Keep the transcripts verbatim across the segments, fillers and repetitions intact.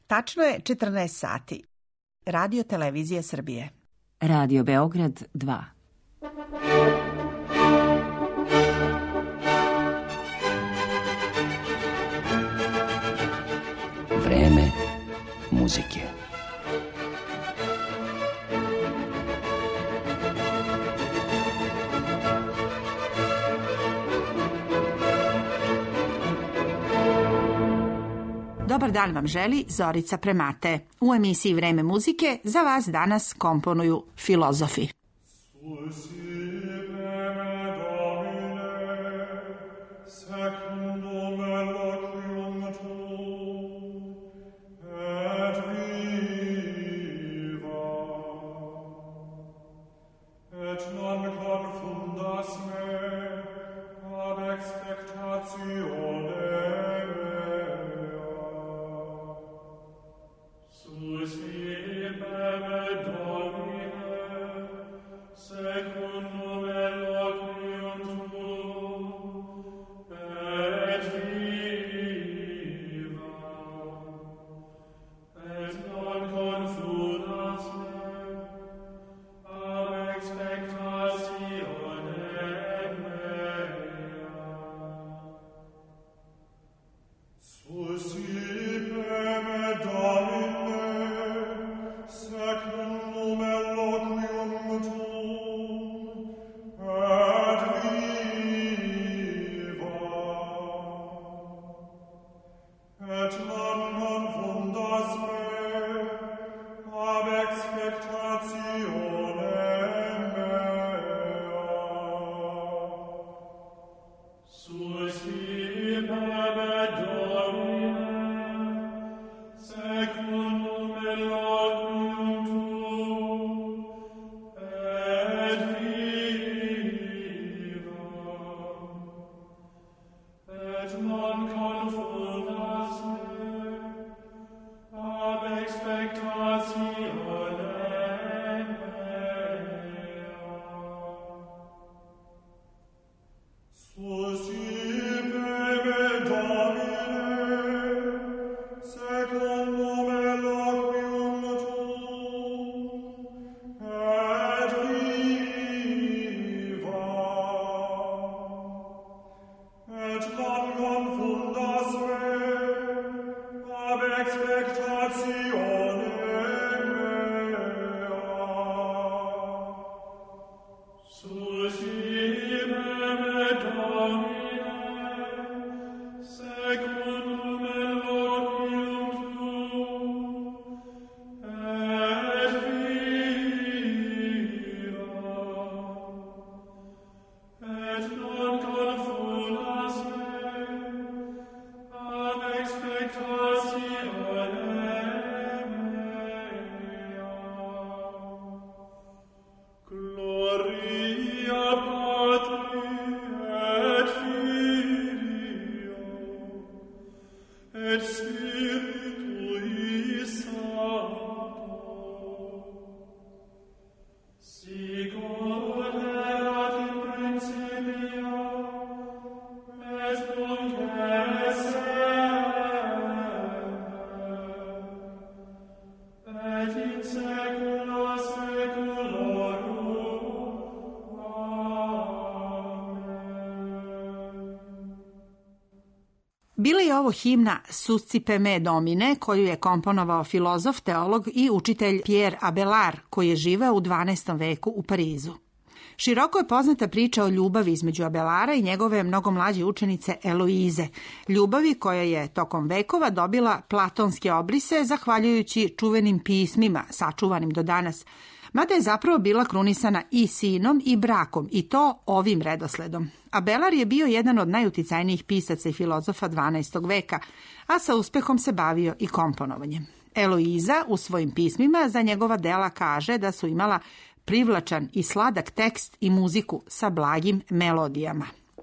Tačno je četrnaest sati. Radio Televizija Srbije. Radio Beograd dva. Vreme muzike. Dobar dan vam želi Zorica Premate. U emisiji Vreme muzike za vas danas komponuju filozofi. Bila je ovo himna Suscipe me domine, koju je komponovao filozof, teolog i učitelj Pierre Abelard, koji je živeo u dvanaestom veku u Parizu. Široko je poznata priča o ljubavi između Abelarda i njegove mnogo mlađe učenice Eloize, ljubavi koja je tokom vekova dobila platonske obrise zahvaljujući čuvenim pismima, sačuvanim do danas, mada je zapravo bila krunisana i sinom i brakom, i to ovim redosledom. Abelard je bio jedan od najuticajnijih pisaca i filozofa dvanaestog veka, a sa uspehom se bavio i komponovanjem. Eloiza u svojim pismima za njegova dela kaže da su imala privlačan i sladak tekst i muziku sa blagim melodijama.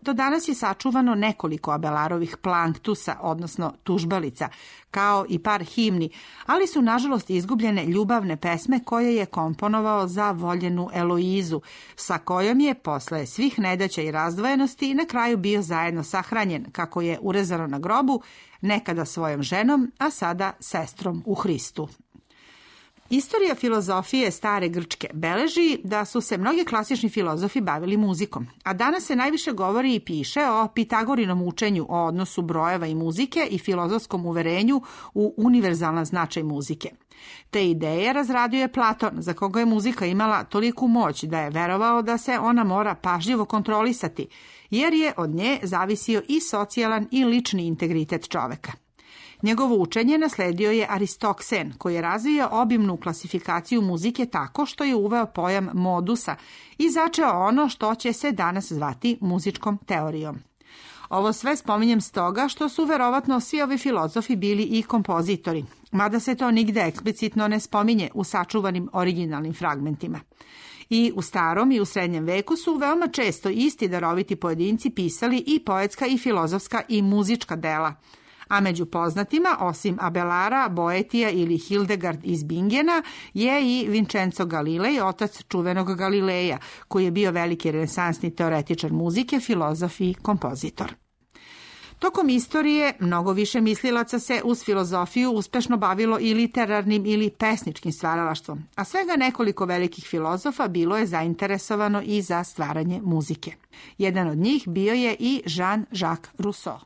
Do danas je sačuvano nekoliko Abelarovih planktusa, odnosno tužbalica, kao i par himni, ali su nažalost izgubljene ljubavne pesme koje je komponovao za voljenu Eloizu, sa kojom je posle svih nedaća i razdvojenosti na kraju bio zajedno sahranjen, kako je urezano na grobu, nekada svojom ženom, a sada sestrom u Hristu. Istorija filozofije stare Grčke beleži da su se mnogi klasični filozofi bavili muzikom, a danas se najviše govori i piše o Pitagorinom učenju o odnosu brojeva i muzike i filozofskom uverenju u univerzalan značaj muzike. Te ideje razradio je Platon, za koga je muzika imala toliku moć da je verovao da se ona mora pažljivo kontrolisati, jer je od nje zavisio i socijalan i lični integritet čoveka. Njegovo učenje nasledio je Aristoksen, koji je razvio obimnu klasifikaciju muzike tako što je uveo pojam modusa i začeo ono što će se danas zvati muzičkom teorijom. Ovo sve spominjem stoga što su verovatno svi ovi filozofi bili i kompozitori, mada se to nigde eksplicitno ne spominje u sačuvanim originalnim fragmentima. I u starom i u srednjem veku su veoma često isti daroviti pojedinci pisali i poetska i filozofska i muzička dela, a među poznatima, osim Abelara, Boetija ili Hildegard iz Bingena, je i Vincenzo Galilei, otac čuvenog Galileja, koji je bio veliki renesansni teoretičar muzike, filozof i kompozitor. Tokom istorije mnogo više mislilaca se uz filozofiju uspešno bavilo i literarnim ili pesničkim stvaralaštvom, a svega nekoliko velikih filozofa bilo je zainteresovano i za stvaranje muzike. Jedan od njih bio je i Jean-Jacques Rousseau.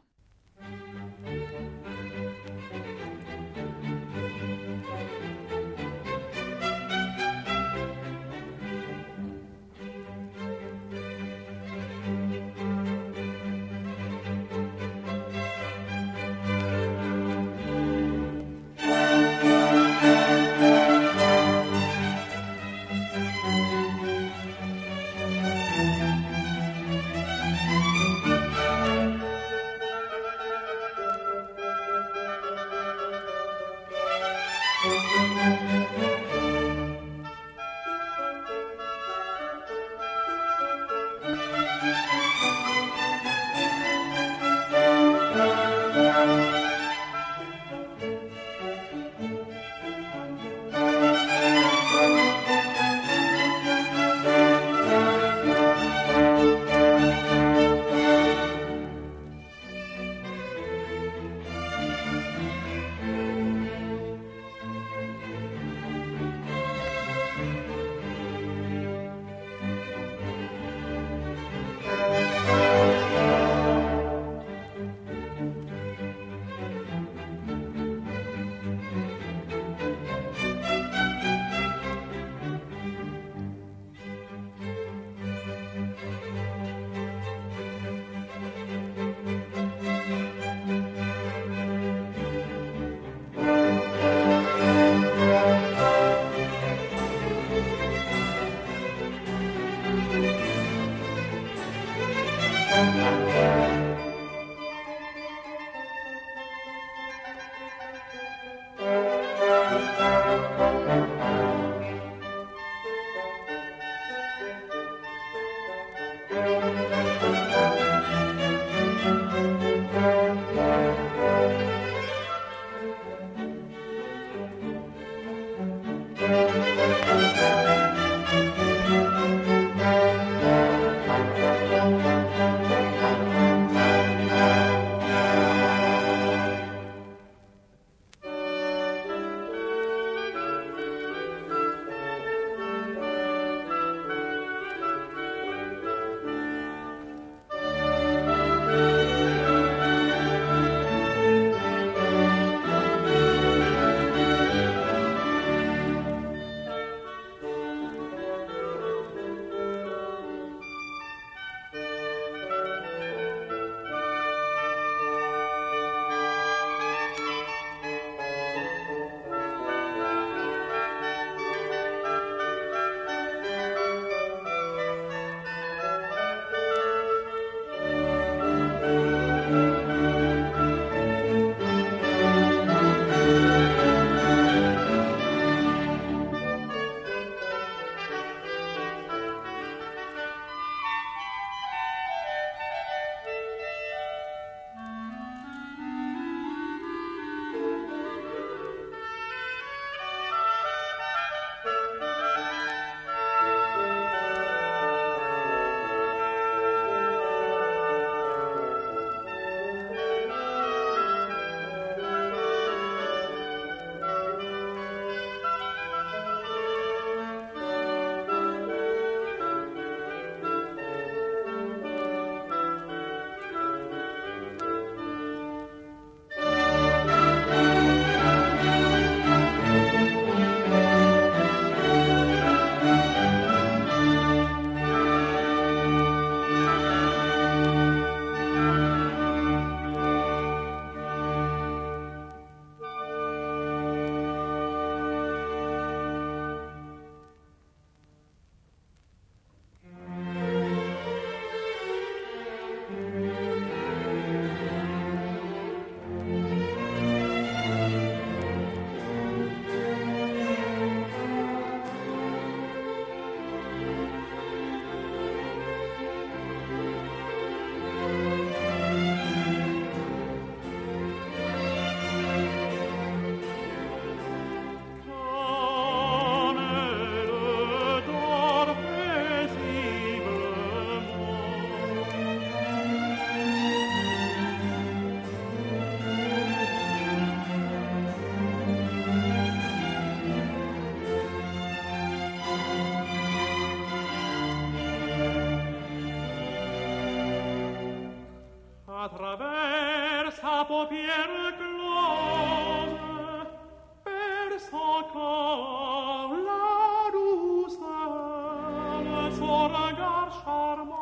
encore la douceur, son regard charmant.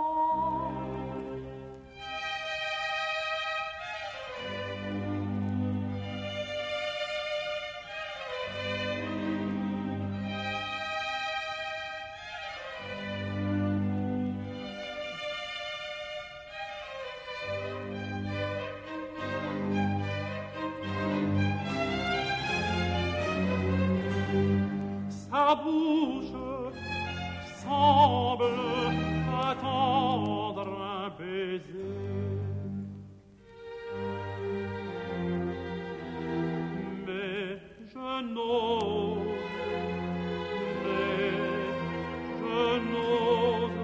Sa bouche semble attendre un baiser, mais je n'ose, mais je n'ose.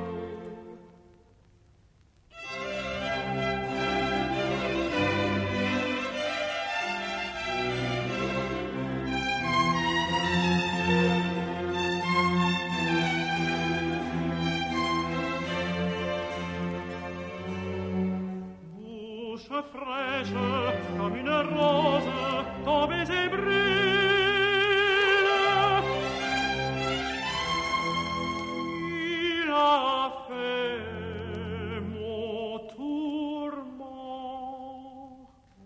Fraîche comme une rose, ton baiser brûle. Il a fait mon tourment.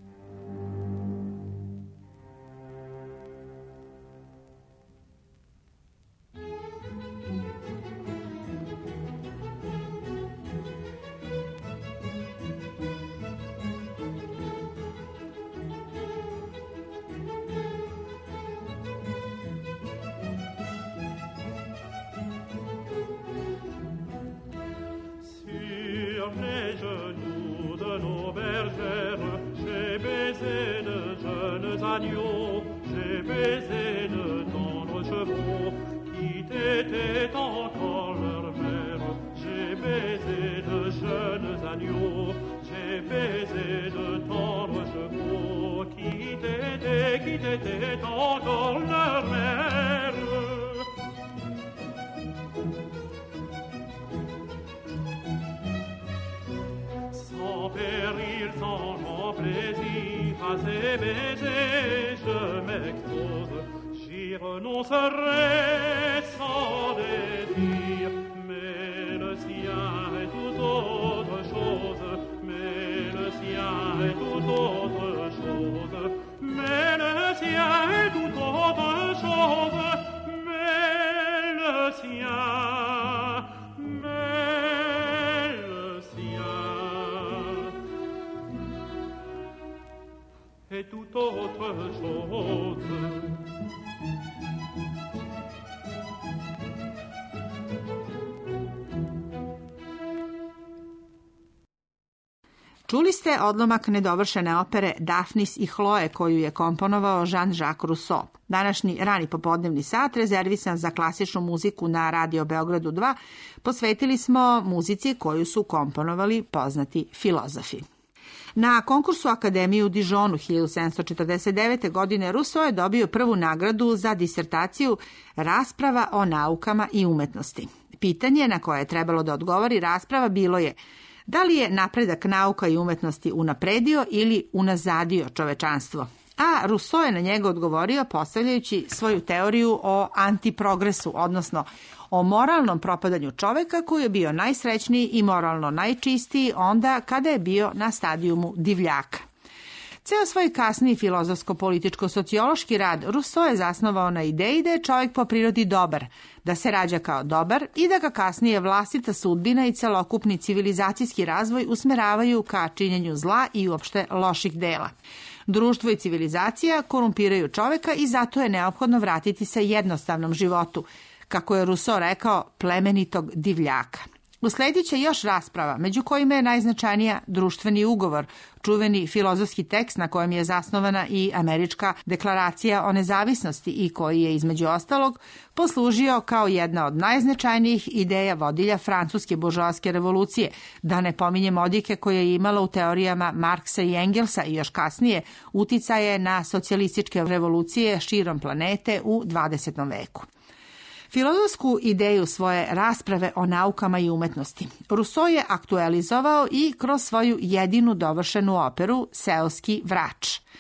Les genoux de nos bergères, j'ai baisé de jeunes agneaux, j'ai baisé de tendres chevaux qui t'étaient encore leur mère. J'ai baisé de jeunes agneaux, j'ai baisé de tendres chevaux qui t'étaient, qui t'étaient encore leur mère. Sans péril, sans grand plaisir, à ces baisers je m'expose. J'y renoncerai sans désir, mais le sien est tout autre chose, mais le sien est tout autre chose, mais le sien est tout autre chose, mais le sien, mais le sien est tout autre chose. Čuli ste odlomak nedovršene opere Dafnis i Hloe koju je komponovao Jean-Jacques Rousseau. Današnji rani popodnevni sat, rezervisan za klasičnu muziku na Radio Beogradu dva, posvetili smo muzici koju su komponovali poznati filozofi. Na konkursu Akademije u Dijonu hiljadu sedamsto četrdeset devete. godine Rousseau je dobio prvu nagradu za disertaciju Rasprava o naukama i umetnosti. Pitanje na koje je trebalo da odgovori rasprava bilo je: da li je napredak nauka i umetnosti unapredio ili unazadio čovečanstvo? A Rousseau je na njega odgovorio postavljajući svoju teoriju o antiprogresu, odnosno o moralnom propadanju čoveka koji je bio najsrećniji i moralno najčistiji onda kada je bio na stadijumu divljaka. Ceo svoj kasniji filozofsko-političko-sociološki rad Rousseau je zasnovao na ideji da je čovjek po prirodi dobar, da se rađa kao dobar i da ga kasnije vlastita sudbina i celokupni civilizacijski razvoj usmeravaju ka činjenju zla i uopšte loših dela. Društvo i civilizacija korumpiraju čoveka i zato je neophodno vratiti se jednostavnom životu, kako je Rousseau rekao, plemenitog divljaka. Usledit će još rasprava, među kojima je najznačajnija društveni ugovor, čuveni filozofski tekst na kojem je zasnovana i američka deklaracija o nezavisnosti i koji je, između ostalog, poslužio kao jedna od najznačajnijih ideja vodilja francuske buržoaske revolucije, da ne pominjem odjeke koje je imala u teorijama Marksa i Engelsa i još kasnije uticaje na socijalističke revolucije širom planete u dvadesetom veku. Filozofsku ideju svoje rasprave o naukama i umetnosti Rousseau je aktualizovao i kroz svoju jedinu dovršenu operu Seoski vrač.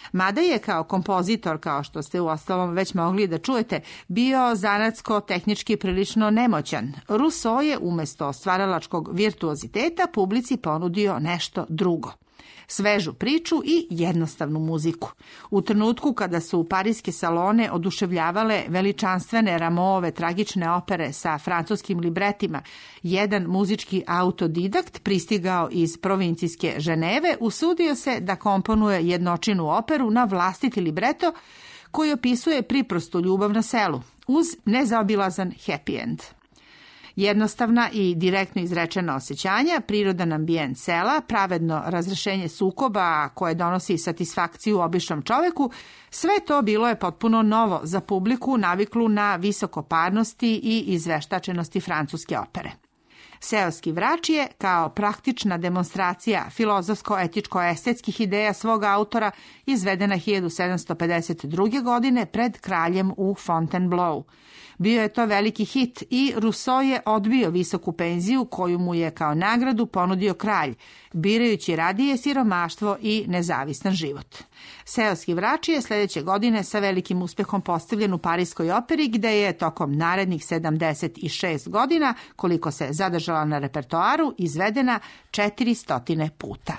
Mada je kao kompozitor, kao što ste uostalom već mogli da čujete, bio zanatsko-tehnički prilično nemoćan, Rousseau je umesto stvaralačkog virtuoziteta publici ponudio nešto drugo. Svežu priču i jednostavnu muziku. U trenutku kada su parijske salone oduševljavale veličanstvene Rameauove tragične opere sa francuskim libretima, jedan muzički autodidakt pristigao iz provincijske Ženeve usudio se da komponuje jednočinu operu na vlastiti libreto koji opisuje priprostu ljubav na selu, uz nezaobilazan happy end. Jednostavna i direktno izrečena osjećanja, prirodan ambijent sela, pravedno razrešenje sukoba koje donosi satisfakciju običnom čoveku, sve to bilo je potpuno novo za publiku naviklu na visokoparnosti i izveštačenosti francuske opere. Seoski vrač je, kao praktična demonstracija filozofsko-etičko-estetskih ideja svog autora, izvedena hiljadu sedamsto pedeset druge. godine pred kraljem u Fontainebleau. Bio je to veliki hit i Rousseau je odbio visoku penziju koju mu je kao nagradu ponudio kralj, birajući radije siromaštvo i nezavistan život. Seoski vrač je sljedeće godine sa velikim uspehom postavljen u Parijskoj operi, gde je tokom narednih sedamdeset šest godina, koliko se zadržala na repertoaru, izvedena četiristo puta.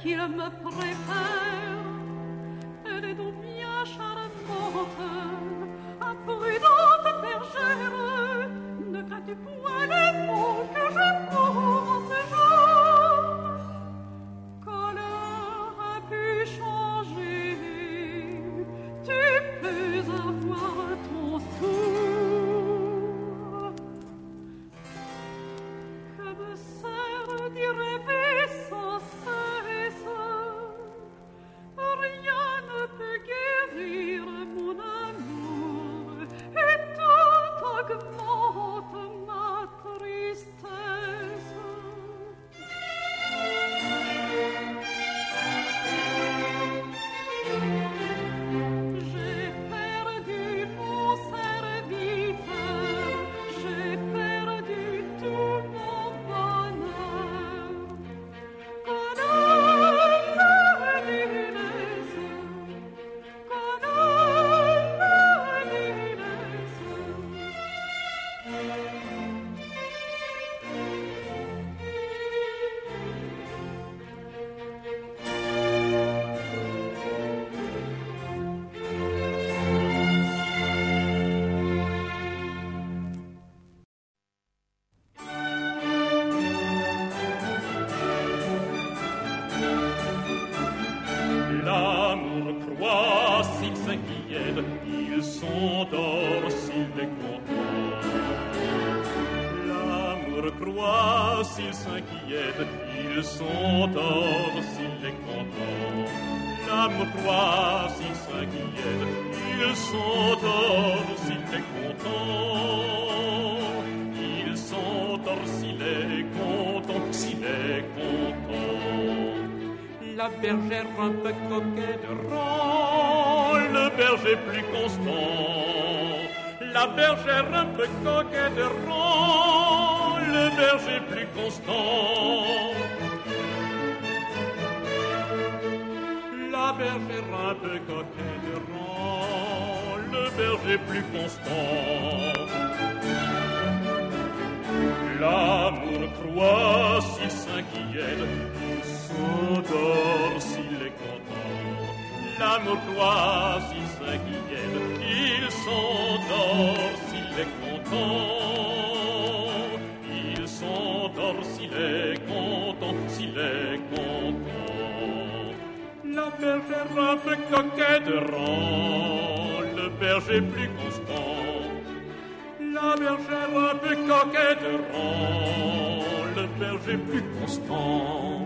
qu'il me préfère. Elle est donc bien charmante, imprudente bergère. Ne crains-tu point les mots que je cours en ce genre? Quand l'heure a pu changer, tu peux avoir ton tour. Que me sert d'y rêver sans cesse? Rien ne peut guérir mon amour, et tout augmente ma tristesse. J'ai perdu mon serviteur, j'ai perdu tout mon bonheur. L'amour croit s'il s'inquiète, il s'endort s'il est content. L'amour croit s'il s'inquiète, il s'endort s'il est content. L'amour croit s'il s'inquiète, il s'endort s'il est content. Il s'endort s'il est content, s'il est content. La bergère un peu coquette rend le berger plus constant. La bergère un peu coquette rend le berger plus constant. La bergère un peu coquette rend le berger plus constant. L'amour croit s'il s'inquiète, il s'endort s'il est content. L'amour croit s'il s'inquiète, il s'endort s'il est content. Il s'endort s'il est content, s'il est content. La bergère un peu coquette rend le berger plus constant. La bergère un peu coquette rend le berger plus constant.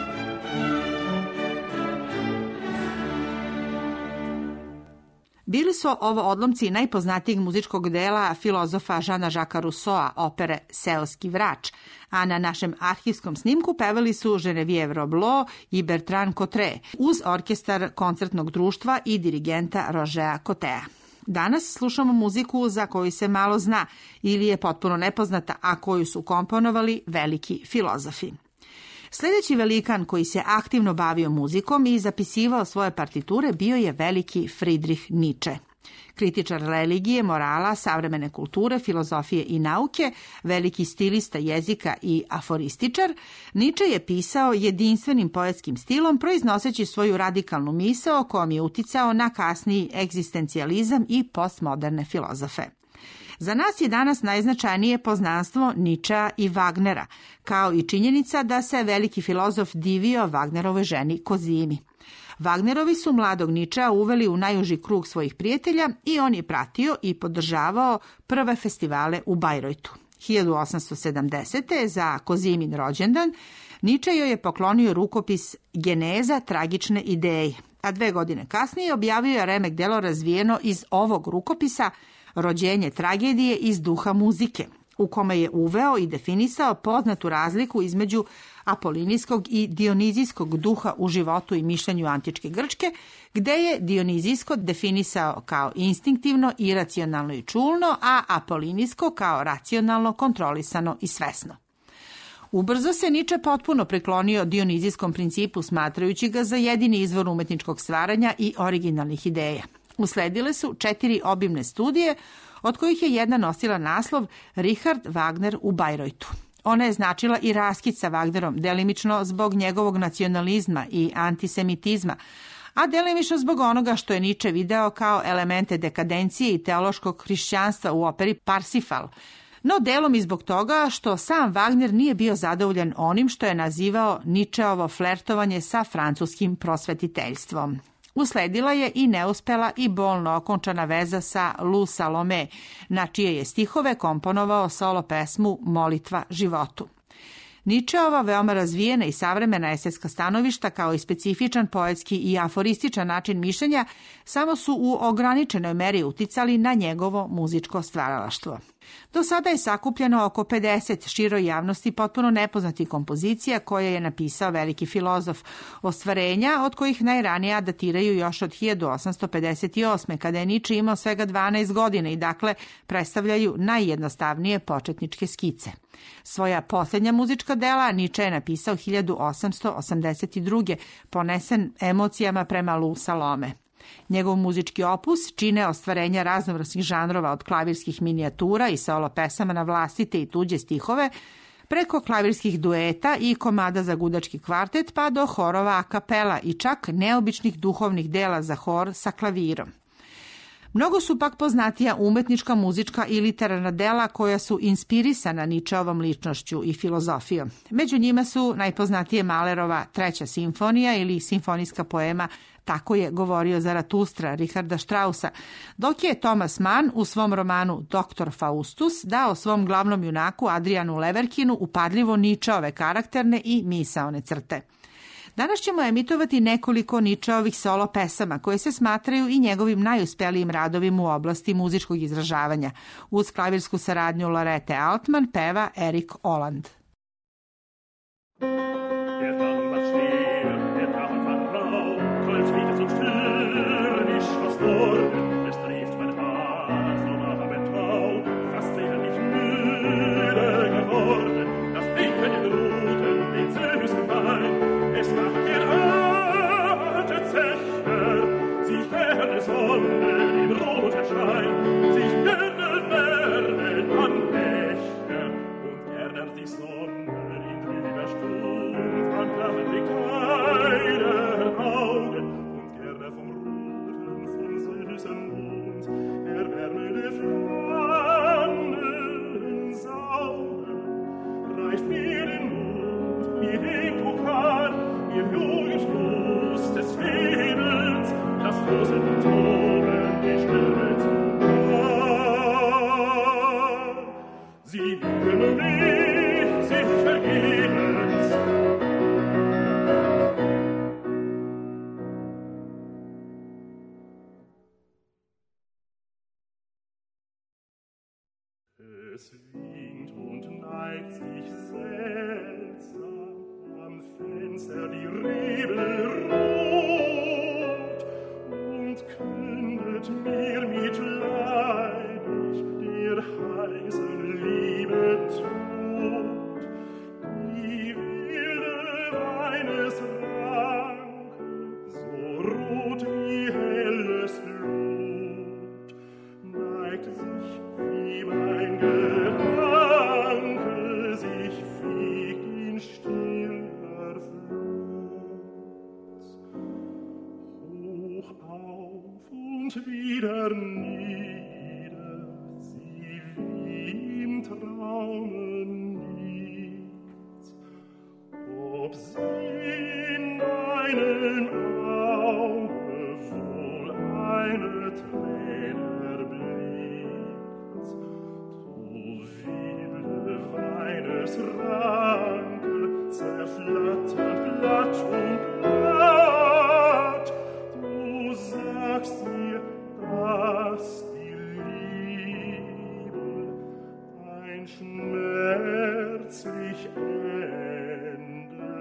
Bili su ovo odlomci najpoznatijeg muzičkog dela filozofa Žana Žaka Rusoa, opere Seoski vrač, a na našem arhivskom snimku pevali su Geneviève Roblo i Bertrand Cottret uz orkestar koncertnog društva i dirigenta Rogea Cotea. Danas slušamo muziku za koju se malo zna ili je potpuno nepoznata, a koju su komponovali veliki filozofi. Sljedeći velikan koji se aktivno bavio muzikom i zapisivao svoje partiture bio je veliki Friedrich Nietzsche. Kritičar religije, morala, savremene kulture, filozofije i nauke, veliki stilista jezika i aforističar, Nietzsche je pisao jedinstvenim poetskim stilom, proiznoseći svoju radikalnu misao kojom je uticao na kasniji egzistencijalizam i postmoderne filozofe. Za nas je danas najznačajnije poznanstvo Nietzschea i Wagnera, kao i činjenica da se veliki filozof divio Wagnerovoj ženi Kozimi. Wagnerovi su mladog Nietzschea uveli u najuži krug svojih prijatelja i on je pratio i podržavao prve festivale u Bajrojtu. hiljadu osamsto sedamdesete. za Kozimin rođendan Nietzsche joj je poklonio rukopis Geneza tragične ideje, a dve godine kasnije objavio je remek delo razvijeno iz ovog rukopisa Rođenje tragedije iz duha muzike, u kome je uveo i definisao poznatu razliku između apolinijskog i dionizijskog duha u životu i mišljenju antičke Grčke, gde je dionizijsko definisao kao instinktivno, iracionalno i čulno, a apolinijsko kao racionalno, kontrolisano i svesno. Ubrzo se Nietzsche potpuno priklonio dionizijskom principu, smatrajući ga za jedini izvor umetničkog stvaranja i originalnih ideja. Usledile su četiri obimne studije, od kojih je jedna nosila naslov Richard Wagner u Bajrojtu. Ona je značila i raskid sa Wagnerom, delimično zbog njegovog nacionalizma i antisemitizma, a delimično zbog onoga što je Nietzsche video kao elemente dekadencije i teološkog hrišćanstva u operi Parsifal, no delom i zbog toga što sam Wagner nije bio zadovoljan onim što je nazivao Nietzscheovo flertovanje sa francuskim prosvetiteljstvom. Usledila je i neuspela i bolno okončana veza sa Lou Salome, na čije je stihove komponovao solo pesmu Molitva životu. Nietzscheova veoma razvijena i savremena estetska stanovišta kao i specifičan poetski i aforističan način mišljenja samo su u ograničenoj meri uticali na njegovo muzičko stvaralaštvo. Do sada je sakupljeno oko pedeset široj javnosti potpuno nepoznatih kompozicija koje je napisao veliki filozof, ostvarenja od kojih najranija datiraju još od hiljadu osamsto pedeset osme. kada je Nietzsche imao svega dvanaest godina i dakle predstavljaju najjednostavnije početničke skice. Svoja posljednja muzička dela Nietzsche je napisao hiljadu osamsto osamdeset druge. ponesen emocijama prema Lou Salome. Njegov muzički opus čine ostvarenja raznovrsnih žanrova od klavirskih minijatura i solo pesama na vlastite i tuđe stihove, preko klavirskih dueta i komada za gudački kvartet pa do horova a kapela i čak neobičnih duhovnih dela za hor sa klavirom. Mnogo su pak poznatija umetnička, muzička i literarna dela koja su inspirisana Nietzscheovom ličnošću i filozofijom. Među njima su najpoznatije Mahlerova Treća simfonija ili simfonijska poema Tako je govorio Zaratustra Richarda Straussa, dok je Thomas Mann u svom romanu Doktor Faustus dao svom glavnom junaku Adrianu Leverkinu upadljivo Nietzscheove karakterne i misaone crte. Danas ćemo emitovati nekoliko Nietzscheovih solo pesama koje se smatraju i njegovim najuspelijim radovim u oblasti muzičkog izražavanja. Uz klavirsku saradnju Lorete Altman peva Erik Oland. Es winkt und neigt sich seltsam am Fenster die Rebe rot und kündet mir mitleidig der heißen Liebe Tod. Die wilde Weinesranke, so rot wie helles Blut, neigt sich wie mein Gedanke sich fegt in stiller Fluss. Hoch auf und wieder nieder, sie wie im Traume nickt. Ob sie in meinem Auge wohl eine Träne Ranke zerflattert Blatt um Blatt. Du sagst mir, dass die Liebe ein schmerzlich Ende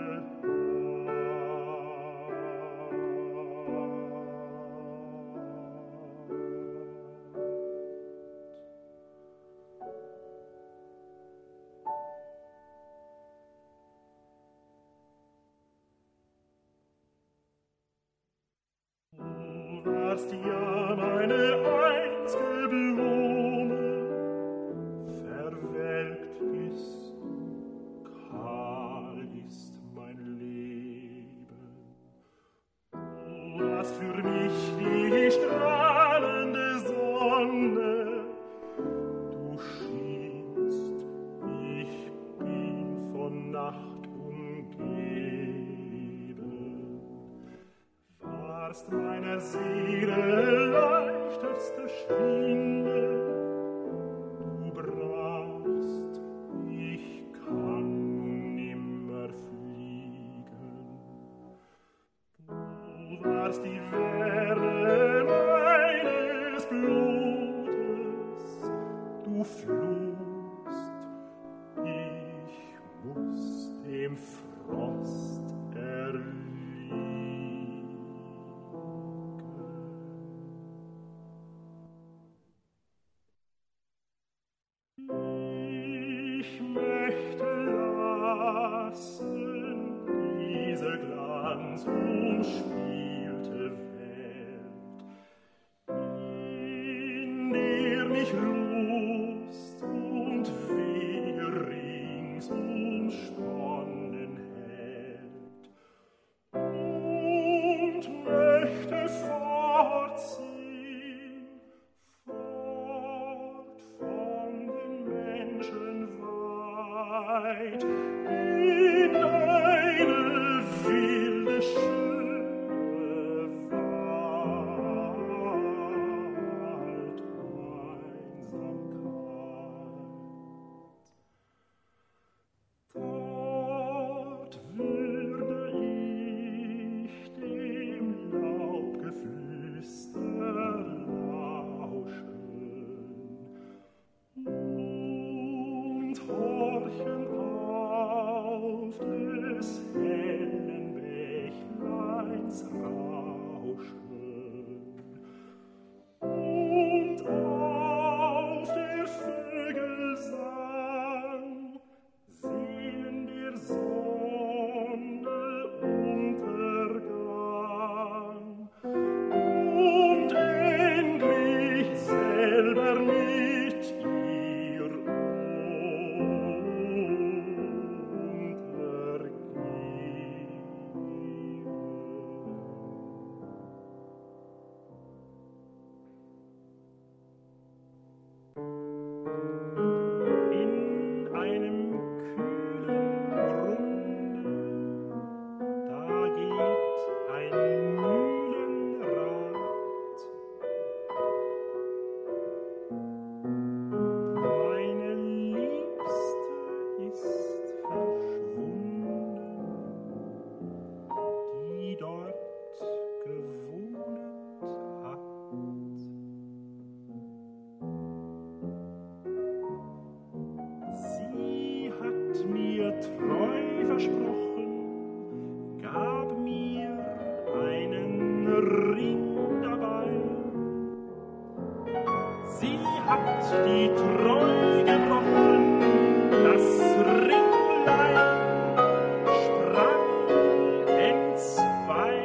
warst ja meine einzige Blume, verwelkt bist du meiner Seele leichteste Schwinde. Du brachst, ich kann nimmer fliegen. Du warst die Wärme meines Blutes, du flohst, ich muss dem Frost erliegen. Ich möchte lassen diese glanzumspielte Welt, in der mich Lust und Wehe rings umsponnen hält, und möchte fortziehen, fort von den Menschen weit, in eine wilde, schöne Waldeinsamkeit. Dort würde ich dem Laubgeflüster lauschen und horchen auf des hellen Bächleins Rauschen und auf der Vögel Sang, sehen der Sonne Untergang und endlich selber mit ihr untergehen. In einem kühlen Grunde, da geht ein Mühlenrad. Meine Liebste ist verschwunden, die dort gewohnet hat. Sie hat mir treu versprochen, gab mir einen Ring dabei. Sie hat die Treu gebrochen, das Ringlein sprang entzwei.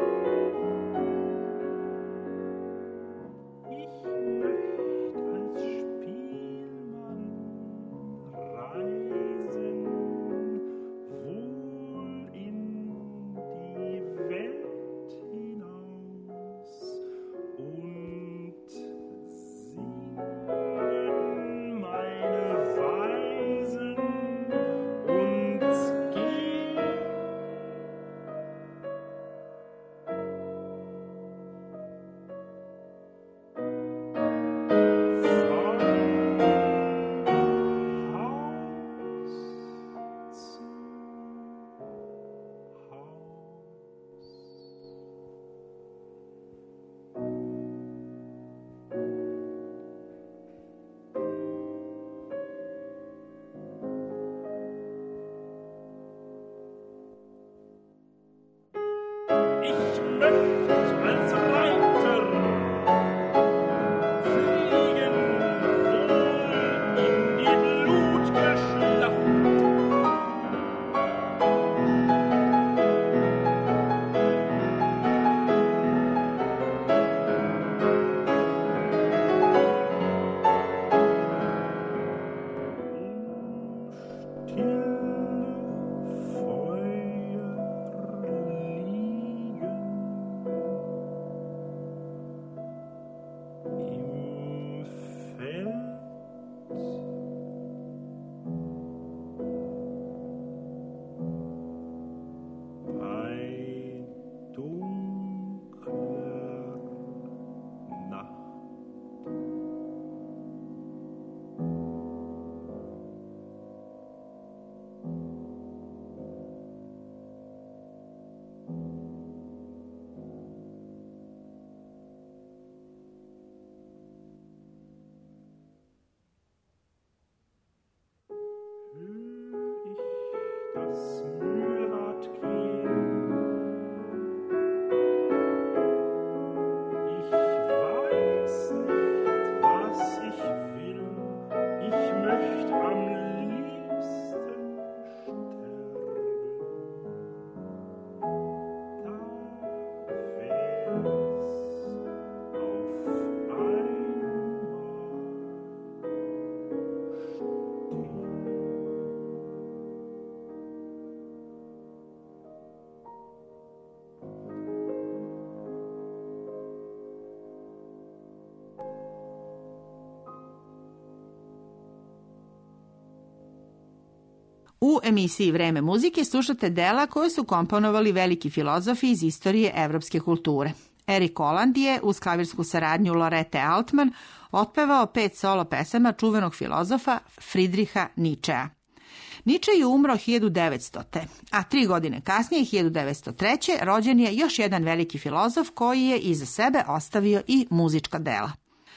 Ich möcht als Spielmann reisen, wohl in die Welt hinaus und singen U emisiji Vreme muzike slušate dela koje su komponovali veliki filozofi iz istorije evropske kulture. Erik Oland je uz klavirsku saradnju Lorete Altman otpevao pet solo pesama čuvenog filozofa Friedricha Nietzschea. Nietzsche je umro hiljadu devetstote. a tri godine kasnije, hiljadu devetsto treće. rođen je još jedan veliki filozof koji je iza sebe ostavio i muzička dela.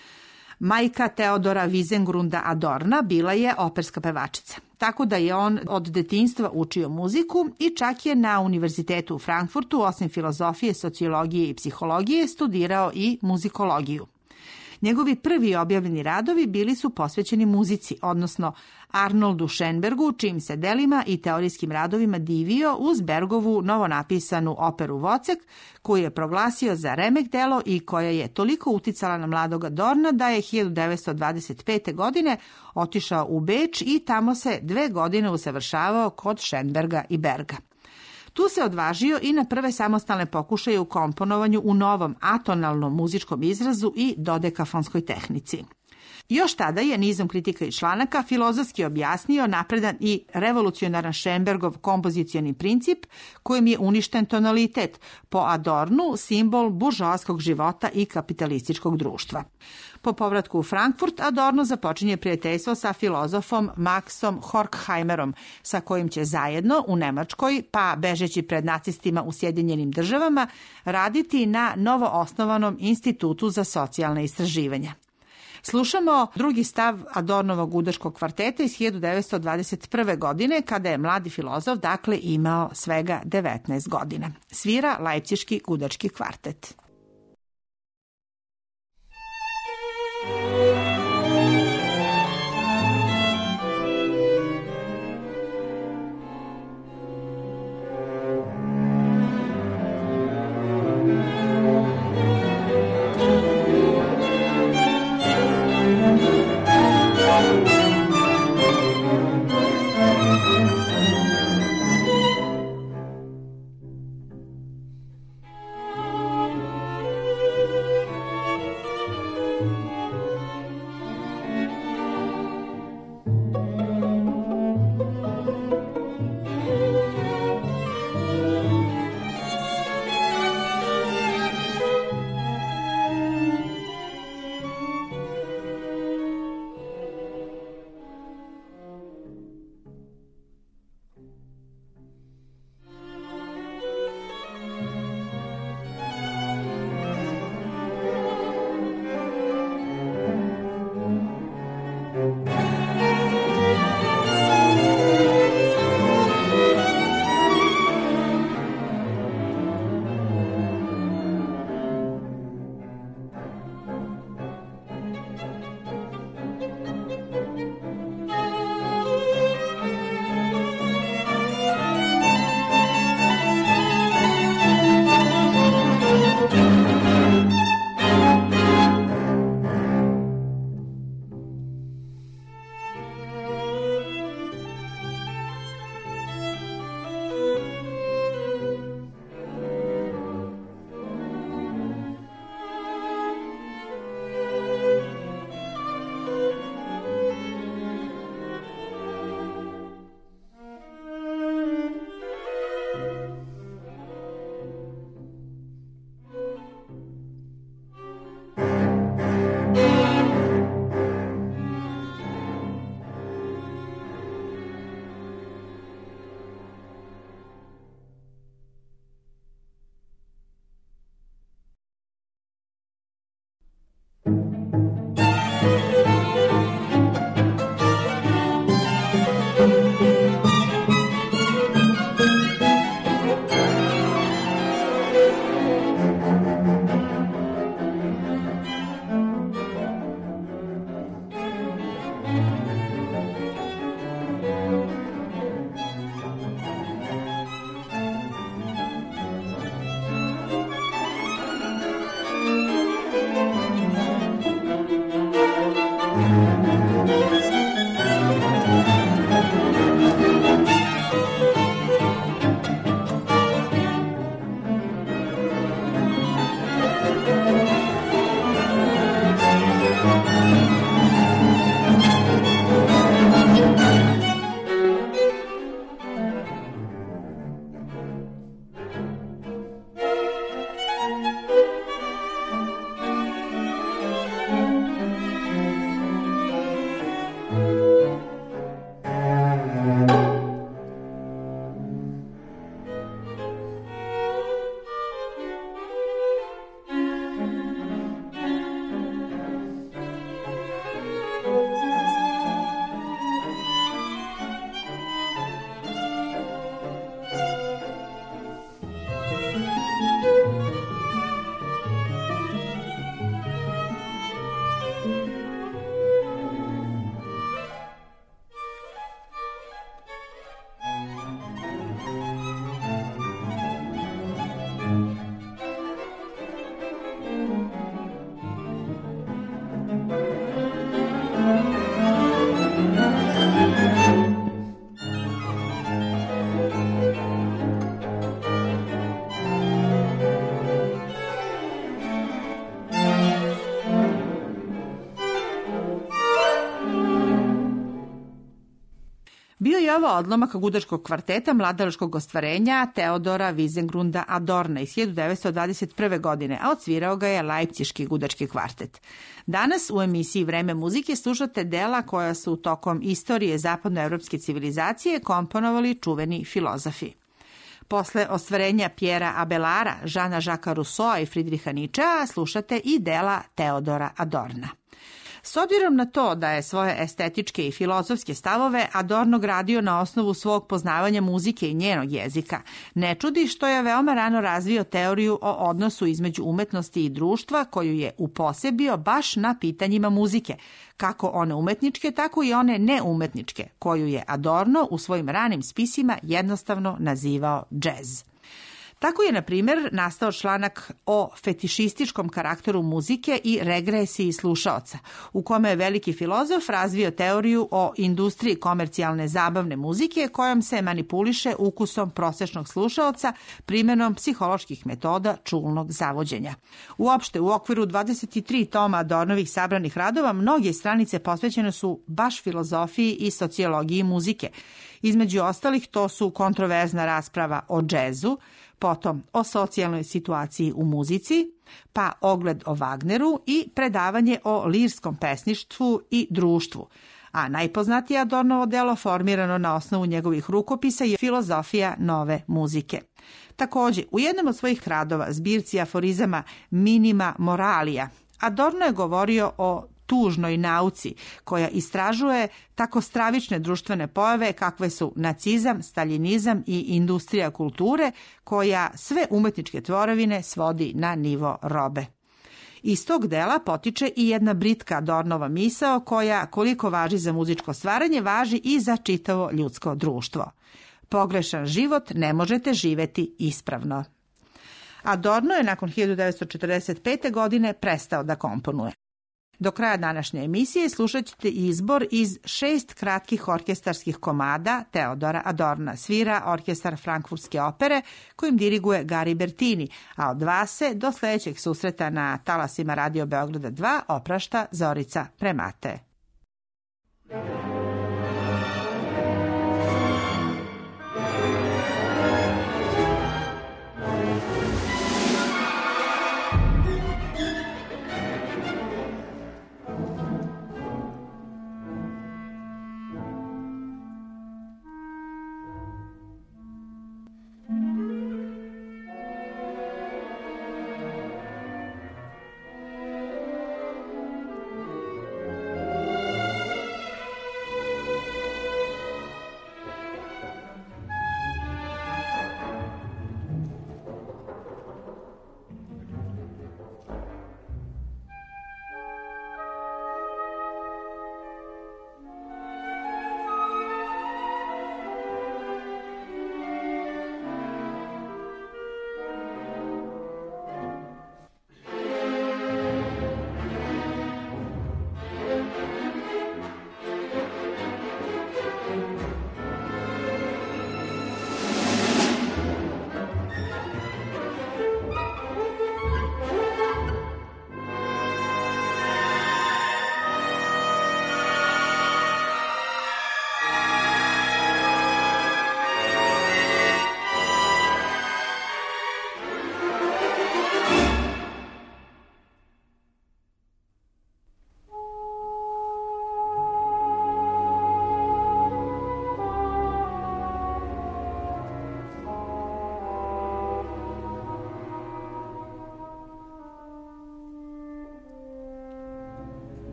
Majka Teodora Wiesengrunda Adorna bila je operska pevačica, tako da je on od detinjstva učio muziku i čak je na Univerzitetu u Frankfurtu, osim filozofije, sociologije i psihologije, studirao i muzikologiju. Njegovi prvi objavljeni radovi bili su posvećeni muzici, odnosno Arnoldu Schoenbergu, čijim se delima i teorijskim radovima divio uz Bergovu novonapisanu operu Vocek, koju je proglasio za remek delo i koja je toliko uticala na mladog Adorna da je hiljadu devetsto dvadeset pete. godine otišao u Beč i tamo se dve godine usavršavao kod Schoenberga i Berga. Tu se odvažio i na prve samostalne pokušaje u komponovanju u novom atonalnom muzičkom izrazu i dodekafonskoj tehnici. Još tada je nizom kritika i članaka filozofski objasnio napredan i revolucionaran Schoenbergov kompozicioni princip kojim je uništen tonalitet, po Adornu simbol buržoaskog života i kapitalističkog društva. Po povratku u Frankfurt, Adorno započinje prijateljstvo sa filozofom Maxom Horkheimerom, sa kojim će zajedno u Nemačkoj, pa bežeći pred nacistima u Sjedinjenim državama, raditi na novo osnovanom institutu za socijalne istraživanja. Slušamo drugi stav Adornovog gudačkog kvarteta iz hiljadu devetsto dvadeset prve. godine, kada je mladi filozof, dakle, imao svega devetnaest godina. Svira Lajpciški gudački kvartet. Thank you. Bio je ovo odlomak gudačkog kvarteta mladalačkog ostvarenja Teodora Vizengrunda Adorna iz hiljadu devetsto dvadeset prve. godine, a odsvirao ga je Lajpciški gudački kvartet. Danas u emisiji Vreme muzike slušate dela koja su tokom istorije zapadnoevropske civilizacije komponovali čuveni filozofi. Posle ostvarenja Pjera Abelara, Žana Žaka Rusoa i Fridriha Ničea slušate i dela Teodora Adorna. S obzirom na to da je svoje estetičke i filozofske stavove Adorno gradio na osnovu svog poznavanja muzike i njenog jezika, ne čudi što je veoma rano razvio teoriju o odnosu između umetnosti i društva koju je uposebio baš na pitanjima muzike, kako one umetničke, tako i one neumetničke, koju je Adorno u svojim ranim spisima jednostavno nazivao džez. Tako je, na primjer, nastao članak o fetišističkom karakteru muzike i regresiji slušaoca, u kome je veliki filozof razvio teoriju o industriji komercijalne zabavne muzike kojom se manipuliše ukusom prosečnog slušaoca primjenom psiholoških metoda čulnog zavođenja. Uopšte, u okviru dvadeset tri toma Adornovih sabranih radova, mnoge stranice posvećene su baš filozofiji i sociologiji muzike. Između ostalih, to su kontroverzna rasprava o džezu, potom o socijalnoj situaciji u muzici, pa ogled o Wagneru i predavanje o lirskom pesništvu i društvu. A najpoznatije Adornovo delo, formirano na osnovu njegovih rukopisa, je Filozofija nove muzike. Također, u jednom od svojih radova, zbirci aforizama Minima Moralia, Adorno je govorio o tužnoj nauci koja istražuje tako stravične društvene pojave kakve su nacizam, staljinizam i industrija kulture koja sve umetničke tvorevine svodi na nivo robe. Iz tog dela potiče i jedna britka Adornova misao koja, koliko važi za muzičko stvaranje, važi i za čitavo ljudsko društvo. Pogrešan život ne možete živeti ispravno. Adorno je nakon hiljadu devetsto četrdeset pete. godine prestao da komponuje. Do kraja današnje emisije slušat ćete izbor iz šest kratkih orkestarskih komada Teodora Adorna. Svira orkestar Frankfurtske opere kojim diriguje Gari Bertini, a od vas se do sljedećeg susreta na talasima Radio Beograda dva oprašta Zorica Premate.